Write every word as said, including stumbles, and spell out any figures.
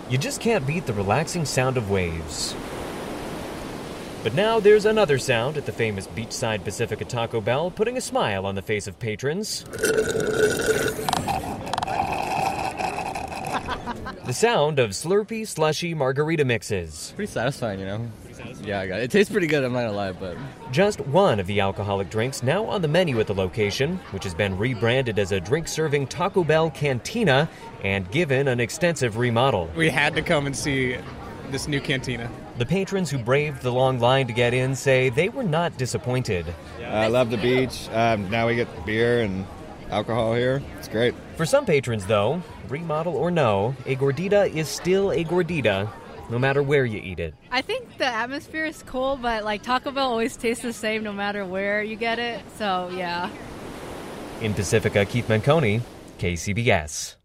You just can't beat the relaxing sound of waves. But now there's another sound at the famous beachside Pacifica Taco Bell, putting a smile on the face of patrons. The sound of Slurpee slushy margarita mixes. Pretty satisfying, you know? Yeah, I got it. It tastes pretty good, I'm not gonna lie, but... Just one of the alcoholic drinks now on the menu at the location, which has been rebranded as a drink-serving Taco Bell Cantina and given an extensive remodel. We had to come and see this new cantina. The patrons who braved the long line to get in say they were not disappointed. I uh, love the beach. Um, now we get beer and alcohol here. It's great. For some patrons, though, remodel or no, a gordita is still a gordita, no matter where you eat it. I think the atmosphere is cool, but like Taco Bell always tastes the same no matter where you get it, so yeah. In Pacifica, Keith Manconi, K C B S.